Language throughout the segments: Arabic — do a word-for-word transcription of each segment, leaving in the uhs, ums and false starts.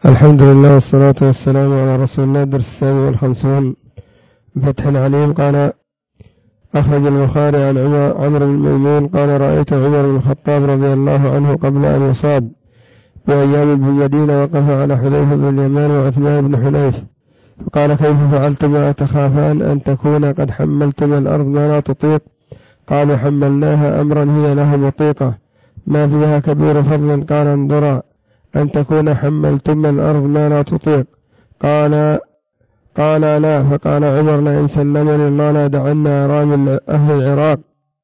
الحمد لله والصلاة والسلام على رسول الله. الدرس السابع والخمسون. فتح العليم. قال أخرج البخاري عن عمرو بن ميمون قال رأيت عمر بن الخطاب رضي الله عنه قبل أن يصاب بأيام بالمدينة وقف على حذيفة بن اليمان وعثمان بن حنيف فقال كيف فعلتما تخافان أن تكون قد حملتما الأرض ما لا تطيق؟ قالوا حملناها أمرا هي له مطيقة ما فيها كبير فضل. قال انظرا أن تكون حملتما الأرض ما لا تطيق. قال قال لا. فقال عمر لئن سلمني الله لا دعنا أرامل أهل العراق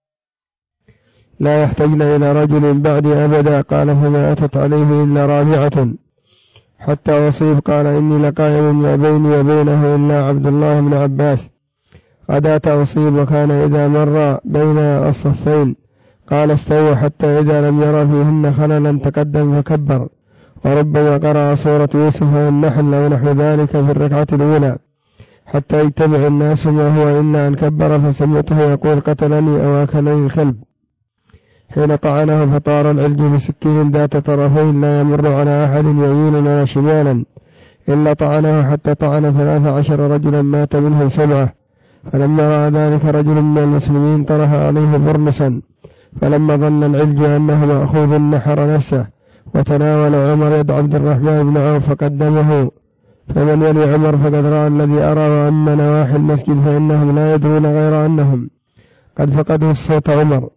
لا يحتجن إلى رجل بعدي أبدا. قال فما أتت عليه إلا رابعة حتى أصيب. قال إني لقائم ما بيني وبينه إلا عبد الله بن عباس غداة أصيب وكان إذا مر بين الصفين قال استووا حتى إذا لم يرى فيهن خللا تقدم فكبر. وربما قرأ سورة يوسف والنحل أو نحو ذلك في الركعة الأولى حتى يجتمع الناس ما هو إلا أن كبر فسمعته يقول قتلني أو أكلني الكلب حين طعنه فطار العلج بسكين ذات طرفين لا يمر على أحد يمينا ولا شمالا إلا طعنه حتى طعن ثلاث عشر رجلا مات منهم سبعة. فلما رأى ذلك رجل من المسلمين طرح عليه برنسا فلما ظن العلج أنه مأخوذ نحر نفسه وتناول عمر يد عبد الرحمن بن عوف فقدمه. فمن يلي عمر فقد رأى الذي أرى وأما نواحي المسجد فإنهم لا يدرون غير أنهم قد فقدوا الصوت عمر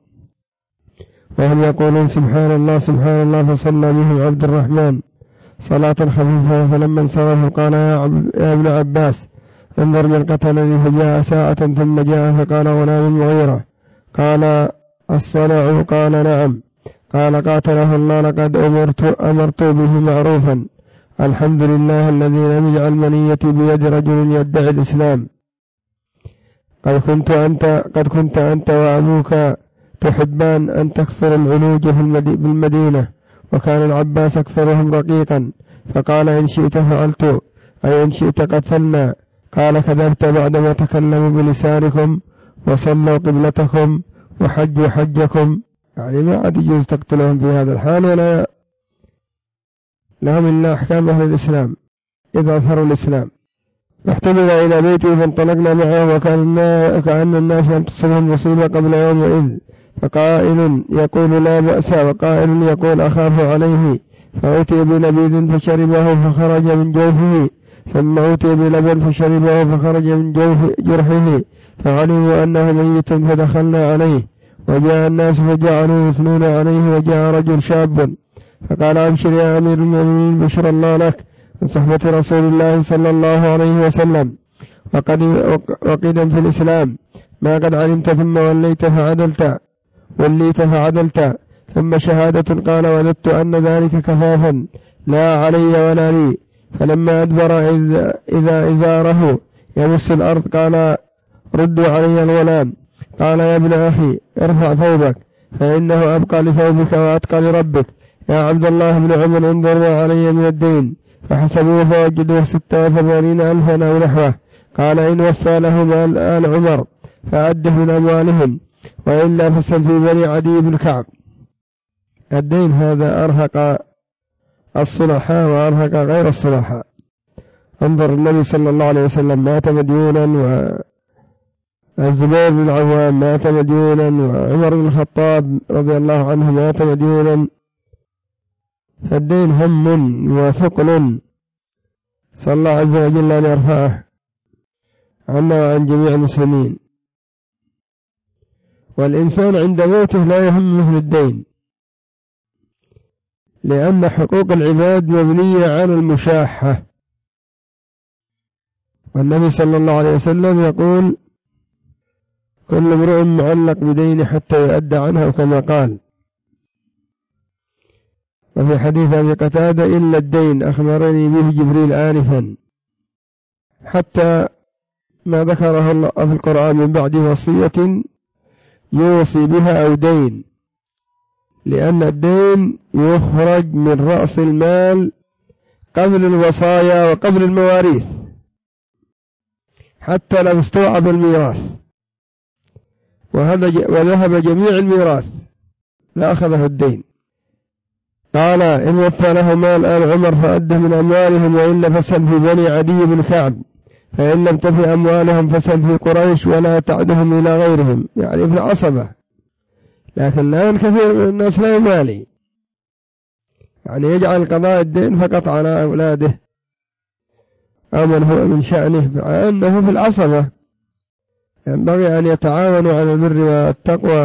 وهم يقولون سبحان الله سبحان الله. فصلى بهم عبد الرحمن صلاة خفيفة فلما انصرفوا قال يا, عب يا ابن عباس انظر من قتلني. فجاء ساعة ثم جاء فقال غلام المغيرة قال الصنع قال نعم. قال قاتله الله لقد أمرت, أمرت به معروفا الحمد لله الذي لم يجعل منيتي بيد رجل يدعي الإسلام. قد كنت أنت, قد كنت أنت وأبوك تحبان أن تكثر العلوج بالمدينة وكان العباس أكثرهم رقيقا. فقال إن شئت فعلت أي إن شئت قتلنا. قال كذبت بعدما تكلموا بلسانكم وصلوا قبلتكم وحجوا حجكم. يعني ما عاد يجوز تقتلهم في هذا الحال ولا لهم إلا أحكام أهل الإسلام إذا أظهروا الإسلام. فاحتمل إلى بيته فانطلقنا معه وكان كأن الناس لم تصبهم مصيبة قبل يومئذ. فقائل يقول لا بأس وقائل يقول أخاف عليه. فأتي بنبيذ فشربه فخرج من جوفه ثم أتي بلبن فشربه فخرج من جوف جرحه فعلموا أنه ميت فدخلنا عليه وجاء الناس فجعلوا يثنون عليه. وجاء رجل شاب فقال أبشر يا أمير المؤمنين بشر الله لك من صحبة رسول الله صلى الله عليه وسلم وقدم في الإسلام ما قد علمت ثم وليت فعدلت وليت فعدلت ثم شهادة. قال وددت أن ذلك كفافا لا علي ولا لي. فلما أدبر إذا, إذا إزاره يمس الأرض قال ردوا علي الغلام. قال يا ابن أخي ارفع ثوبك فإنه أبقى لثوبك وأتقى لربك. يا عبد الله بن عمر انظر ما علي من الدين. فحسبوه فوجدوه ستة وثمانين ألفا أو نحوه. قال إن وفى لهم آل عمر فأده من أموالهم وإلا فسل في بني عدي بن كعب. الدين هذا أرهق الصلحاء وأرهق غير الصلحاء. انظر النبي صلى الله عليه وسلم مات مديونا والزبير بن العوام مات مديونا وعمر بن الخطاب رضي الله عنه مات مديونا. فالدين هم وثقل صلى الله عز وجل أن يرفعه عنا وعن جميع المسلمين. والإنسان عند موته لا يهم مثل الدين لأن حقوق العباد مبنية على المشاحة. والنبي صلى الله عليه وسلم يقول كل امرؤ معلق بدين حتى يؤدى عنه كما قال. وفي حديث أبي قتادة إلا الدين أخبرني به جبريل آنفا حتى ما ذكره الله في القرآن من بعد وصية يوصي بها أو دين لأن الدين يخرج من رأس المال قبل الوصايا وقبل المواريث حتى لو استوعب الميراث وهذا وذهب جميع الميراث لأخذه الدين. قال إن وفى له مال آل عمر فأده من أموالهم، وإلا فسل في بني عدي بن كعب، فإن لم تفي أموالهم فسل في قريش ولا تعدهم إلى غيرهم، يعني في العصبة. لكن الآن كثير من الناس لا يمالي، يعني يجعل قضاء الدين فقط على أولاده أو من هو من شأنه، مع أنه في العصبة ينبغي أن يتعاونوا على البر والتقوى،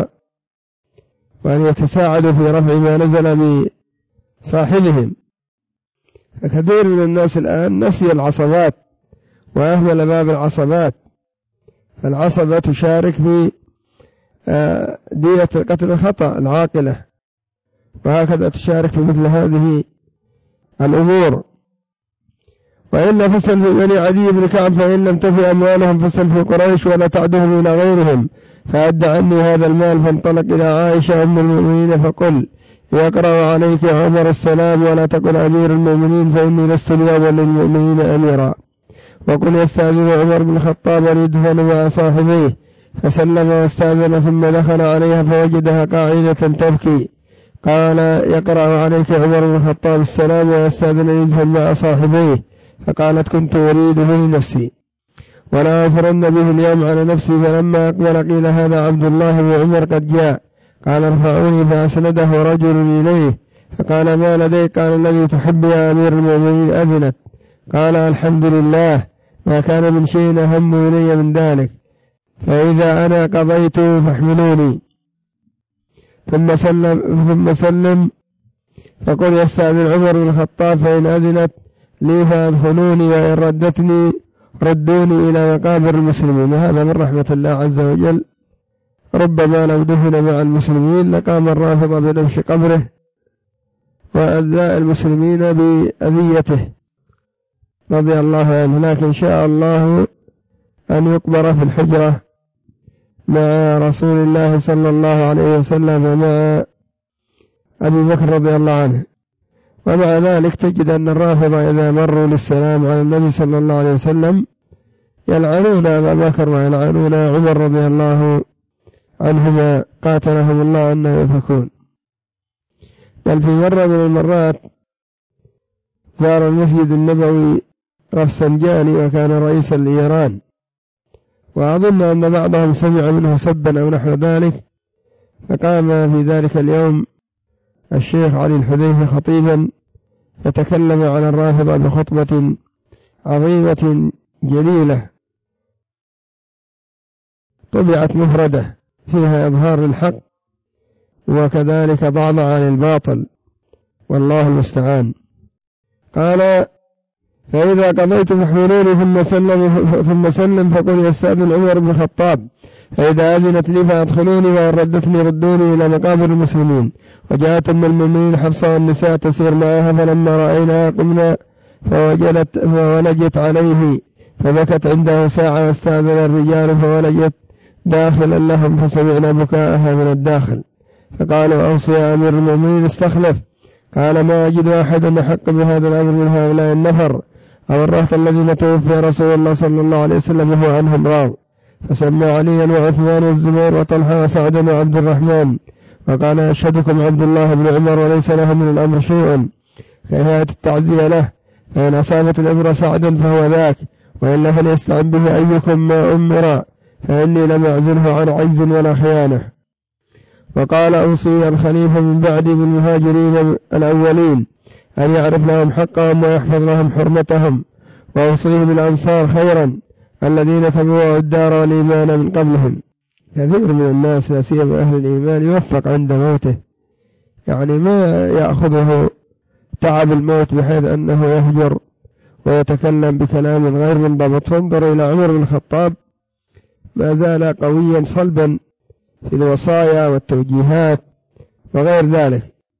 وأن يتساعدوا في رفع ما نزل بصاحبهم. فكثير من الناس الآن نسي العصبات وأهمل باب العصبات، فالعصبة تشارك في دية قتل الخطأ العاقلة، وهكذا تشارك في مثل هذه الأمور. وإلا فسل في بني عدي بن كعب، فإن لم تفي أموالهم فسل في قريش ولا تعدهم إلى غيرهم، فأدى عني هذا المال. فانطلق إلى عائشة أم المؤمنين فقل يقرأ عليك عمر السلام، ولا تقل أمير المؤمنين، فإني لست اليوم للمؤمنين أميرا. وقل يستأذن عمر بن الخطاب أن يدفن مع صاحبيه، فسلم واستأذن، ثم دخل عليها فوجدها قاعدة تبكي. قال يقرأ عليك عمر بن الخطاب السلام ويستأذن أن يدفن مع صاحبيه، فقالت كنت أريده لنفسي ولا أثرن به اليوم على نفسي. فلما أقبل قيل هذا عبد الله بن عمر قد جاء. قال ارفعوني، فأسنده رجل إليه فقال ما لديك؟ قال الذي تحب يا أمير المؤمنين أذنت. قال الحمد لله، ما كان من شيء أهم إلي من ذلك، فإذا أنا قضيت فاحملوني. ثم سلم, ثم سلم فقل يستأذن عمر بن الخطاب، فإن أذنت لي فأدخلوني، وإن ردتني ردوني إلى مقابر المسلمين. هذا من رحمة الله عز وجل، ربما لو دفن مع المسلمين لقام الرافضة بنبش قبره وأذى المسلمين بأذيته رضي الله عنه، لكن شاء الله أن يقبر في الحجرة مع رسول الله صلى الله عليه وسلم ومع أبي بكر رضي الله عنه. ومع ذلك تجد أن الرافضة إذا مروا للسلام على النبي صلى الله عليه وسلم يلعنون أبا بكر ويلعنون عمر رضي الله عنهما قاتلهم الله أن يفكون. بل في مرة من المرات زار المسجد النبوي رفسنجاني وكان رئيسا لإيران، وأظن أن بعضهم سمع منه سبا أو نحو ذلك، فقام في ذلك اليوم الشيخ علي الحذيفي خطيبا فتكلم على الرافضة بخطبة عظيمة جليلة طبعت مفردة فيها إظهار الحق وكذلك ضعضع عن الباطل، والله المستعان. قال فإذا قضيت فاحملوني، ثم سلم ثم سلم فقل يستأذن عمر بن الخطاب، فإذا أذنت لي فأدخلوني، وإن ردتني ردوني إلى مقابر المسلمين. وجاءت أم المؤمنين حفصة والنساء تسير معها، فلما رأيناها قمنا فوجلت فولجت عليه، فبكت عنده ساعة، واستأذن الرجال فولجت داخلا لهم، فسمعنا بكاءها من الداخل، فقالوا أوصي يا أمير المؤمنين استخلف. قال ما أجد أحدا أحق بهذا الأمر من هؤلاء النفر أو الرهط الذين توفي رسول الله صلى الله عليه وسلم وهو عنهم راض. فسمى عليا وعثمان والزبير وطلحة وسعد وعبد الرحمن، وقال أشهدكم عبد الله بن عمر وليس له من الأمر شيء، فهيئة التعزية له، فإن أصابت الأمر سعدا فهو ذاك، وإلا فليستعن به أيكم ما أمر، فإني لم أعزله عن عجز ولا خيانة. وقال أوصي الخليفة من بعدي بالمهاجرين الأولين أن يعرف لهم حقهم ويحفظ لهم حرمتهم، وأوصيه بالأنصار خيرا الذين تبوأوا الدار والإيمان من قبلهم. كثير من الناس لا سيما أهل الإيمان يوفق عند موته، يعني ما يأخذه تعب الموت بحيث أنه يهجر ويتكلم بكلام غير منضبط. فانظر إلى عمر بن الخطاب، ما زال قويا صلبا في الوصايا والتوجيهات وغير ذلك،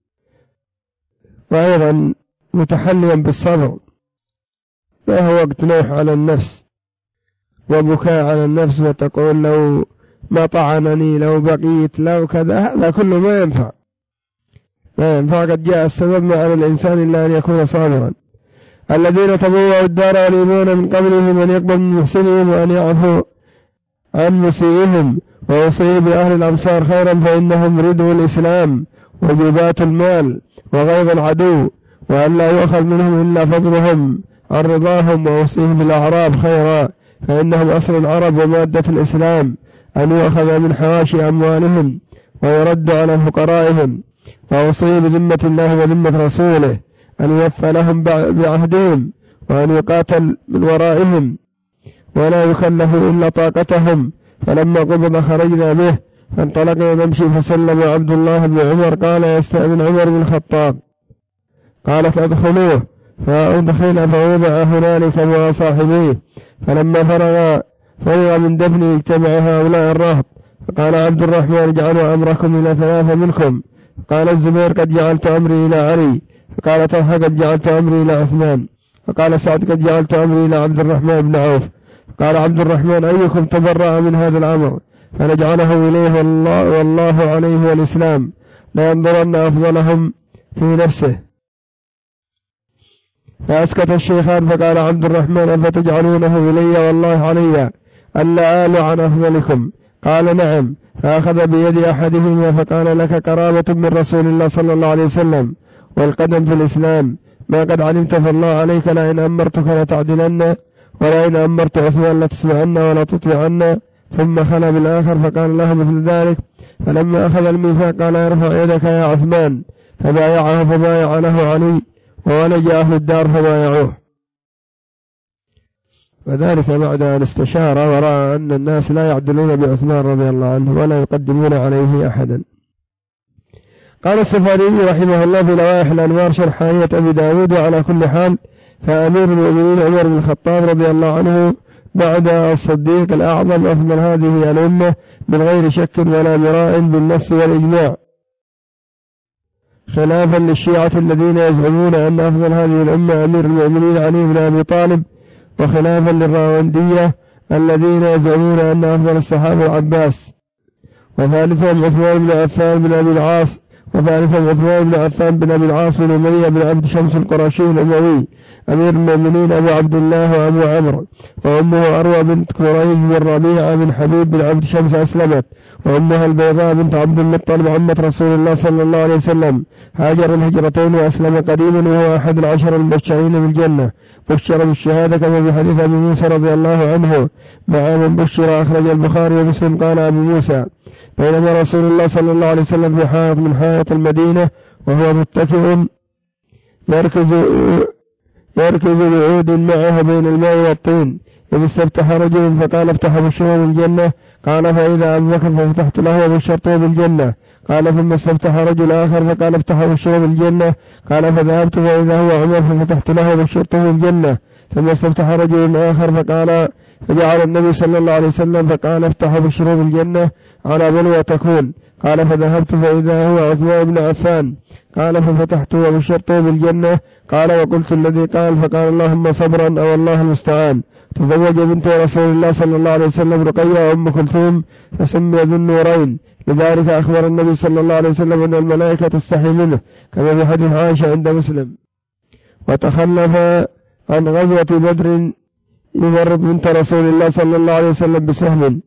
وأيضا متحليا بالصبر، ما هو وقت نوح على النفس وبكاء على النفس وتقول لو ما طعنني لو بقيت لو كذا، هذا كله ما ينفع ما ينفع قد جاء السبب ما على الإنسان إلا أن يكون صابرا. الذين تبوأوا الدار والإيمان من قبلهم أن يقبل من محسنهم وأن يعفوا عن مسيئهم، وأوصي بأهل الأمصار خيرا فإنهم ردوا الإسلام وجبات المال وغيظ العدو، وأن لا يؤخذ منهم إلا فضلهم عن رضاهم، وأوصيهم بالأعراب خيرا فإنهم أصل العرب ومادة الإسلام، أن يؤخذ من حواشي أموالهم ويرد على فقرائهم، وأوصي بذمة الله وذمة رسوله أن يوفى لهم بعهدهم، وأن يقاتل من ورائهم ولا يكلفوا إلا طاقتهم. فلما قبض خرجنا به فانطلقنا نمشي، فسلم عبد الله بن عمر قال يستأذن عمر بن الخطاب، قالت أدخلوه، فأدخل فوضع هنالك مع صاحبيه. فلما فرغ فرغ من دفنه اجتمع هؤلاء الرهط، فقال عبد الرحمن اجعلوا أمركم إلى ثلاثة منكم. قال الزبير قد جعلت أمري إلى علي. فقال طلحة قد جعلت أمري إلى عثمان. فقال سعد قد جعلت أمري إلى عبد الرحمن بن عوف. قال عبد الرحمن أيكم تبرأ من هذا الأمر فنجعله إليه والله, والله عليه والإسلام لا ينظرن أفضلهم في نفسه. فأسكت الشيخان، فقال عبد الرحمن أفتجعلونه إلي والله علي ألا آل عن أفضلكم؟ قال نعم. فأخذ بيد أحدهما فقال لك قرابة من رسول الله صلى الله عليه وسلم والقدم في الإسلام، ما قد علمت فالله عليك لئن أمرتك لتعدلن، ولئن أمرت عثمان لتسمعن ولا تطيعن. ثم خلى بالآخر فقال له مثل ذلك. فلما أخذ الميثاق قال ارفع يدك يا عثمان، فبايعه فبايع له علي، ولج أهل الدار فبايعوه. وذلك بعد أن استشار ورأى أن الناس لا يعدلون بعثمان رضي الله عنه ولا يقدمون عليه أحدا. قال السفاري رحمه الله في لوائح الأنوار شرح آية أبي داود. وعلى كل حال فأمير المؤمنين عمر بن الخطاب رضي الله عنه بعد الصديق الأعظم أفضل هذه الأمة من غير شك ولا مراء بالنص والإجماع، خلافا للشيعة الذين يزعمون أن أفضل هذه الأمة أمير المؤمنين علي بن أبي طالب، وخلافا للراوندية الذين يزعمون أن أفضل الصحابة العباس، وثالثهم عثمان بن عفان بن أبي العاص وثالثهم عثمان بن عفان بن أبي العاص بن أمية بن عبد شمس القرشي الأموي أمير المؤمنين أبو عبد الله وأبو عمرو، وأمه أروى بنت كريز بن ربيعة بن حبيب بن عبد شمس أسلمت، وأمها البيضاء بنت عبد المطلب عمة رسول الله صلى الله عليه وسلم، هاجر الهجرتين وأسلم قديما، وهو أحد العشر المبشرين بالجنة، بشر بالشهادة كما في حديث أبي موسى رضي الله عنه مع من بشر. أخرج البخاري ومسلم. قال أبو موسى بينما رسول الله صلى الله عليه وسلم في حائط من حائط المدينة وهو متكئ يركز يركز بعود معه بين الماء والطين، إذ استفتح رجل فقال افتح بشره بالجنة، قال فإذا أبو بكر ففتحت له وبشرته بالجنة، قال ثم استفتح رجل آخر فقال افتح بشره بالجنة، قال فذهبت فإذا هو عمر ففتحت له وبشرته بالجنة، ثم استفتح رجل آخر فقال فجعل النبي صلى الله عليه وسلم فقال افتح بشره بالجنة على بلوى تكون، قال فذهبت فإذا هو عثمان بن عفان، قال ففتحت وبشرته بالجنة، قال وقلت الذي قال، فقال اللهم صبرا أو الله المستعان. تزوج بنت رسول الله صلى الله عليه وسلم رقية أم كلثوم فسمي ذو النورين، لذلك أخبر النبي صلى الله عليه وسلم أن الملائكة تستحي منه كما في حديث عائشة عند مسلم. وتخلف عن غزوة بدر يمرض بنت رسول الله صلى الله عليه وسلم بسهم،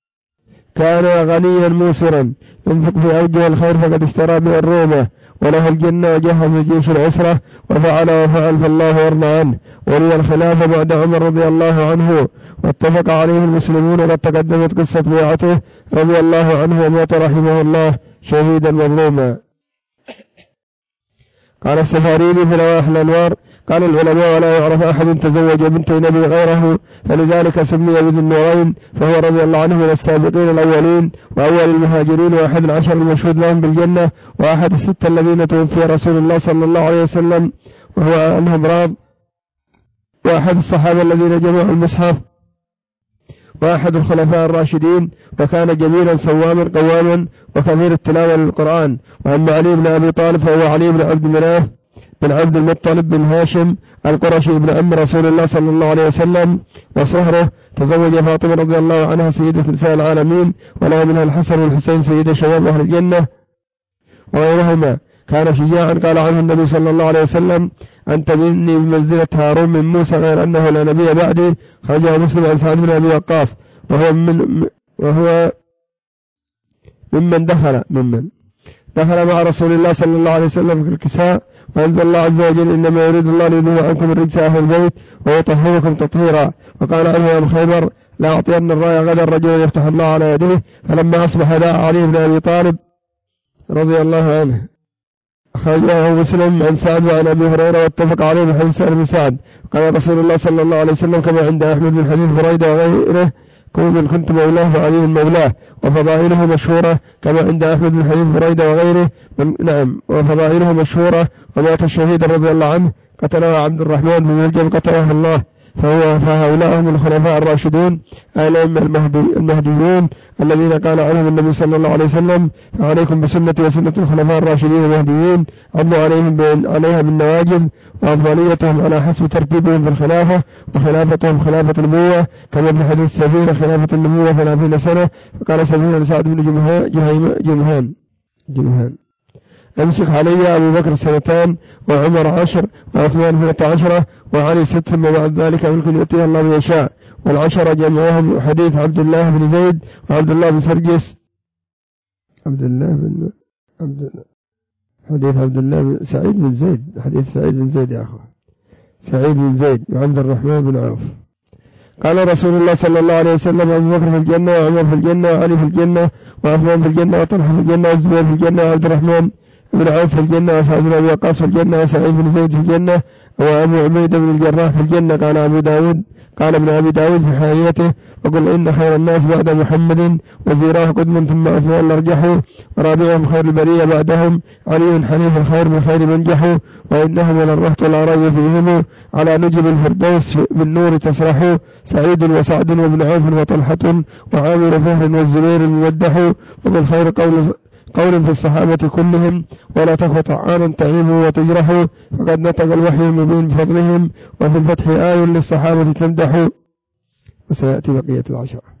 كان غنيا موسرا ينفق في أوجه الخير فقد اشترى به الرومة، وله الجنة وجهز جيش العسرة وفعل وفعل فالله يرضى عنه، ولي الخلافة بعد عمر رضي الله عنه، واتفق عليه المسلمون، وقد تقدمت قصة بيعته رضي الله عنه ومات رحمه الله شهيدا مظلوما. قال السفاريني في لوائح الأنوار قال العلماء ولا يعرف أحد تزوج بنتي نبي غيره، فلذلك سمي بذي النورين، فهو رضي الله عنه من السابقين الأولين وأول المهاجرين، وأحد العشر المشهود لهم بالجنة، وأحد الستة الذين توفي رسول الله صلى الله عليه وسلم وهو عنهم راض، وأحد الصحابة الذين جمعوا المصحف، وأحد الخلفاء الراشدين، وكان جميلا صواما قواما وكثير التلاوة للقرآن. وأما علي بن أبي طالب فهو علي بن عبد مناف بن عبد المطلب بن هاشم القرشي بن عم رسول الله صلى الله عليه وسلم، وصهره تزوج فاطمة رضي الله عنها سيدة نساء العالمين، وله منها الحسن والحسين سيد شباب أهل الجنة وغيرهما. كان شجاعا، قال عنه النبي صلى الله عليه وسلم أنت مني بمنزلة هارون من موسى غير أنه لا نبي بعدي. خرجه مسلم عن سعد بن أبي وقاص وهو من وهو ممن دخل ممن دخل مع رسول الله صلى الله عليه وسلم في الكساء، وأنزل الله عز وجل إنما يريد الله ليذهب عنكم الرجس أهل البيت ويطهركم تطهيرا. وقال عنه يوم خيبر: لا أعطين الراية غدا الرجل يفتح الله على يديه. فلما أصبح دعا علي بن أبي طالب رضي الله عنه. أخرجه مسلم عن سعد وعن أبي هريرة واتفق عليه من حديث سعد بن سعد. قال رسول الله صلى الله عليه وسلم كما عند أحمد من حديث بريدة وغيره: كون من كنت مولاه فعلي مولاه. وفضائله مشهورة كما عند أحمد من حديث بريدة وغيره من نعم وفضائله مشهورة. ومات الشهيد رضي الله عنه قتله عبد الرحمن بن ملجم قتله الله. فهو فهؤلاء هم الخلفاء الراشدون الأئمة المهدي المهديون الذين قال عنهم النبي صلى الله عليه وسلم: فعليكم بسنتي وسنة الخلفاء الراشدين المهديين عضوا عليهم عليها بالنواجذ. وأفضليتهم على حسب ترتيبهم في الخلافة، وخلافتهم خلافة النبوة كما في حديث سفينة خلافة النبوة ثلاثين سنة. فقال سفينة لسعد بن جمهان جمهان أمسك علي أبو بكر سنتان، وعمر عشر، وعثمان اثنتا عشرة، وعلي ست، ثم بعد ذلك ملك يؤتيه الله من يشاء. والعشرة جمعهم حديث عبد الله بن زيد وعبد الله بن سرجس عبد الله بن عبد الله حديث عبد الله بن سعيد بن زيد حديث سعيد بن زيد يا أخوة سعيد بن زيد وعبد الرحمن بن عوف. قال رسول الله صلى الله عليه وسلم: أبو بكر في الجنة، وعمر في الجنة، وعلي في الجنة، وعثمان في الجنة، وطلحة في الجنة، والزبير في الجنة، وعبد الرحمن بن عوف في الجنة، وسعد بن أبي وقاص في الجنة، وسعيد بن زيد في الجنة، وأبو عبيدة بن الجراح في الجنة. قال أبو داود قال ابن أبي داود في حاشيته: وقل إن خير الناس بعد محمد وزيراه قدم ثم عثمان الأرجح، ورابعهم خير البرية بعدهم علي حليف الخير من خير منجح، وإنهم للرهط لا ريب فيهم على نجم الفردوس بالنور تسرح، سعيد وسعد وابن عوف وطلحة وعامر فهر والزبير الممدح. ومن خير قول قول في الصحابة كلهم: ولا تك طعانا تعيب وتجرح، فقد نطق الوحي المبين بفضلهم، وفي الفتح آي للصحابة تمدح. وسيأتي بقية العشرة.